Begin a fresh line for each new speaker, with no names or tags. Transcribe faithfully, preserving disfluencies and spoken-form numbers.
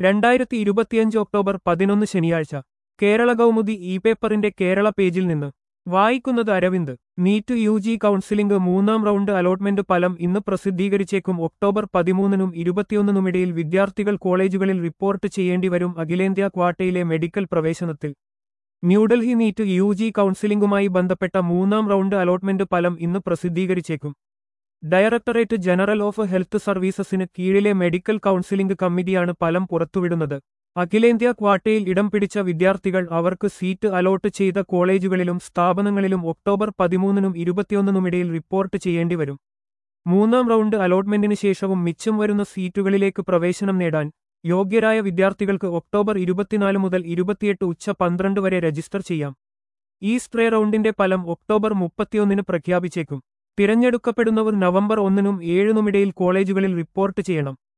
രണ്ടായിരത്തി ഇരുപത്തിയഞ്ച് ഒക്ടോബർ പതിനൊന്ന് ശനിയാഴ്ച കേരള കൗമുദി ഇ പേപ്പറിന്റെ കേരള പേജിൽ നിന്ന് വായിക്കുന്നത് Aravind. NEET U G counselling മൂന്നാം റൗണ്ട് അലോട്ട്മെന്റ് ഫലം ഇന്ന് പ്രസിദ്ധീകരിച്ചേക്കും. ഒക്ടോബർ പതിമൂന്നിനും ഇരുപത്തിയൊന്നിനുമിടയിൽ വിദ്യാർത്ഥികൾ കോളേജുകളിൽ റിപ്പോർട്ട് ചെയ്യേണ്ടിവരും. അഖിലേന്ത്യാ ക്വാട്ടയിലെ മെഡിക്കൽ പ്രവേശനത്തിൽ ന്യൂഡൽഹി നീറ്റ് യു ജി കൗൺസിലിംഗുമായി ബന്ധപ്പെട്ട മൂന്നാം റൗണ്ട് അലോട്ട്മെന്റ് ഫലം ഇന്ന് പ്രസിദ്ധീകരിച്ചേക്കും. ഡയറക്ടറേറ്റ് ജനറൽ ഓഫ് ഹെൽത്ത് സർവീസസിന് കീഴിലെ മെഡിക്കൽ കൗൺസിലിംഗ് കമ്മിറ്റിയാണ് ഫലം പുറത്തുവിടുന്നത്. അഖിലേന്ത്യാ ക്വാട്ടയിൽ ഇടം പിടിച്ച വിദ്യാർത്ഥികൾ അവർക്ക് സീറ്റ് അലോട്ട് ചെയ്ത കോളേജുകളിലും സ്ഥാപനങ്ങളിലും ഒക്ടോബർ പതിമൂന്നിനും ഇരുപത്തിയൊന്നിനുമിടയിൽ റിപ്പോർട്ട് ചെയ്യേണ്ടിവരും. മൂന്നാം റൗണ്ട് അലോട്ട്മെന്റിന് ശേഷവും മിച്ചം വരുന്ന സീറ്റുകളിലേക്ക് പ്രവേശനം നേടാൻ യോഗ്യരായ വിദ്യാർത്ഥികൾക്ക് ഒക്ടോബർ ഇരുപത്തിനാല് മുതൽ ഇരുപത്തിയെട്ട് ഉച്ച പന്ത്രണ്ട് വരെ രജിസ്റ്റർ ചെയ്യാം. ഈ സ്പ്രേ റൗണ്ടിന്റെ ഫലം ഒക്ടോബർ മുപ്പത്തിയൊന്നിന് പ്രഖ്യാപിച്ചേക്കും. തിരഞ്ഞെടുക്കപ്പെടുന്നവർ നവംബർ ഒന്നിനും ഏഴിനുമിടയിൽ കോളേജുകളിൽ റിപ്പോർട്ട് ചെയ്യണം.